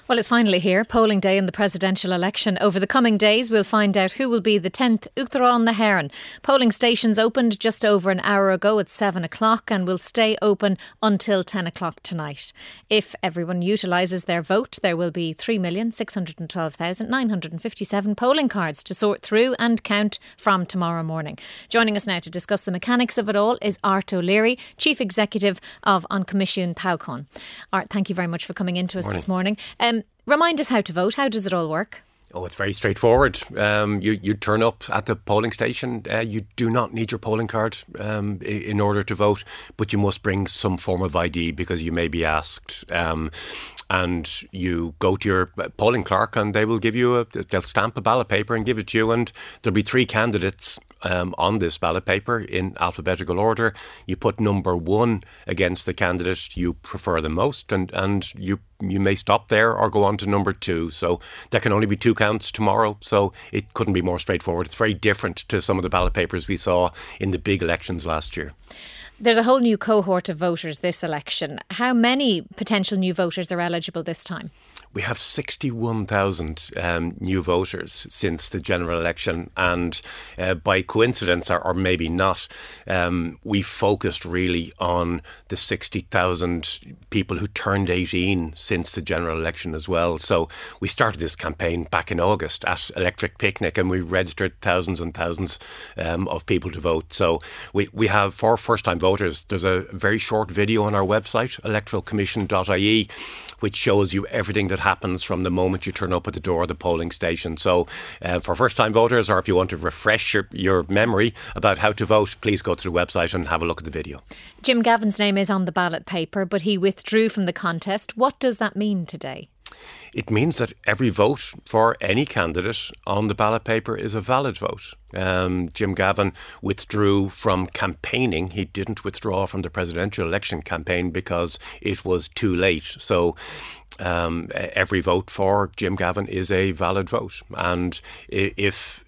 Well, it's finally here, polling day in the presidential election. Over the coming days, we'll find out who will be the 10th Uachtaráin na hÉireann. Polling stations opened just over an hour ago at 7 o'clock and will stay open until 10 o'clock tonight. If everyone utilises their vote, there will be 3,612,957 polling cards to sort through and count from tomorrow morning. Joining us now to discuss the mechanics of it all is Art O'Leary, Chief Executive of An Comisiún Toghchán. Art, thank you very much for coming into us this morning. Remind us how to vote. How does it all work? Oh, it's very straightforward. You turn up at the polling station. You do not need your polling card in order to vote, but you must bring some form of ID because you may be asked. And you go to your polling clerk and they will give you they'll stamp a ballot paper and give it to you, and there'll be three candidates on this ballot paper in alphabetical order. You put number one against the candidate you prefer the most, and you may stop there or go on to number two. So there can only be two counts tomorrow, so it couldn't be more straightforward. It's very different to some of the ballot papers we saw in the big elections last year. There's a whole new cohort of voters this election. How many potential new voters are eligible this time? We have 61,000 new voters since the general election, and by coincidence or maybe not, we focused really on the 60,000 people who turned 18 since the general election as well. So we started this campaign back in August at Electric Picnic, and we registered thousands and thousands of people to vote. So we have, for first-time voters, there's a very short video on our website, electoralcommission.ie, which shows you everything that happens from the moment you turn up at the door of the polling station. So for first-time voters, or if you want to refresh your memory about how to vote, please go to the website and have a look at the video. Jim Gavin's name is on the ballot paper, but he withdrew from the contest. What does that mean today? It means that every vote for any candidate on the ballot paper is a valid vote. Jim Gavin withdrew from campaigning. He didn't withdraw from the presidential election campaign because it was too late. So every vote for Jim Gavin is a valid vote. And if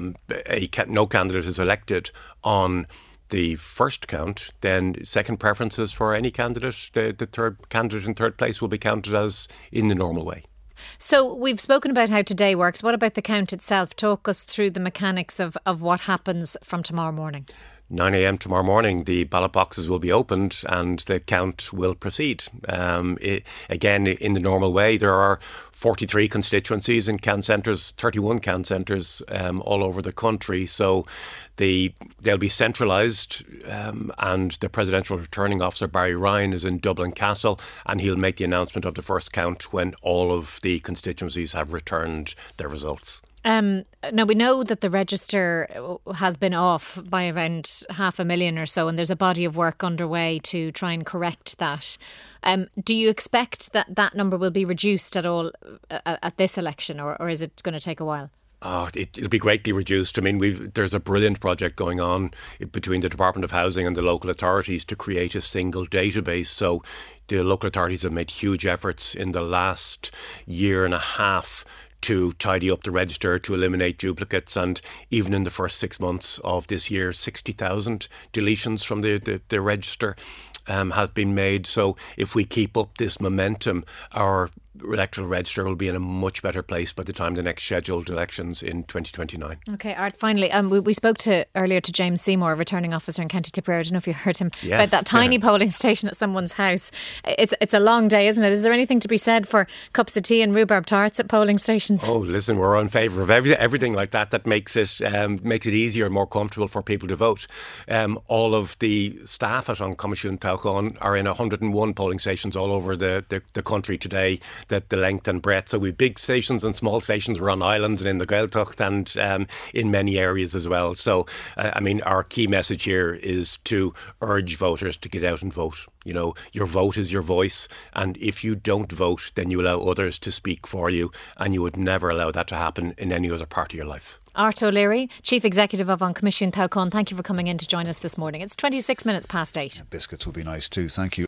no candidate is elected on the first count, then second preferences for any candidate, the third candidate in third place will be counted as in the normal way. So we've spoken about how today works. What about the count itself? Talk us through the mechanics of what happens from tomorrow morning. 9 a.m. tomorrow morning, the ballot boxes will be opened and the count will proceed. Again, in the normal way, there are 43 constituencies and count centres, 31 count centres all over the country. So they'll be centralised, and the presidential returning officer, Barry Ryan, is in Dublin Castle, and he'll make the announcement of the first count when all of the constituencies have returned their results. Now, we know that the register has been off by around 500,000 or so, and there's a body of work underway to try and correct that. Do you expect that number will be reduced at all at this election, or is it going to take a while? It'll be greatly reduced. I mean, there's a brilliant project going on between the Department of Housing and the local authorities to create a single database. So the local authorities have made huge efforts in the last year and a half to tidy up the register, to eliminate duplicates, and even in the first 6 months of this year, 60,000 deletions from the register have been made. So if we keep up this momentum, our electoral register will be in a much better place by the time the next scheduled elections in 2029. OK, Art, finally, we spoke earlier to James Seymour, returning officer in County Tipperary. I don't know if you heard him, about that tiny polling station at someone's house. It's a long day, isn't it? Is there anything to be said for cups of tea and rhubarb tarts at polling stations? Oh, listen, we're in favour of everything like that makes it easier and more comfortable for people to vote. All of the staff at An Comisiún Toghchán are in 101 polling stations all over the country today, that the length and breadth. So we've big stations and small stations. We're on islands and in the Gaeltacht and in many areas as well. So, our key message here is to urge voters to get out and vote. You know, your vote is your voice, and if you don't vote, then you allow others to speak for you, and you would never allow that to happen in any other part of your life. Art O'Leary, Chief Executive of An Comisiún Toghchán, thank you for coming in to join us this morning. It's 26 minutes past 8. Biscuits would be nice too, thank you.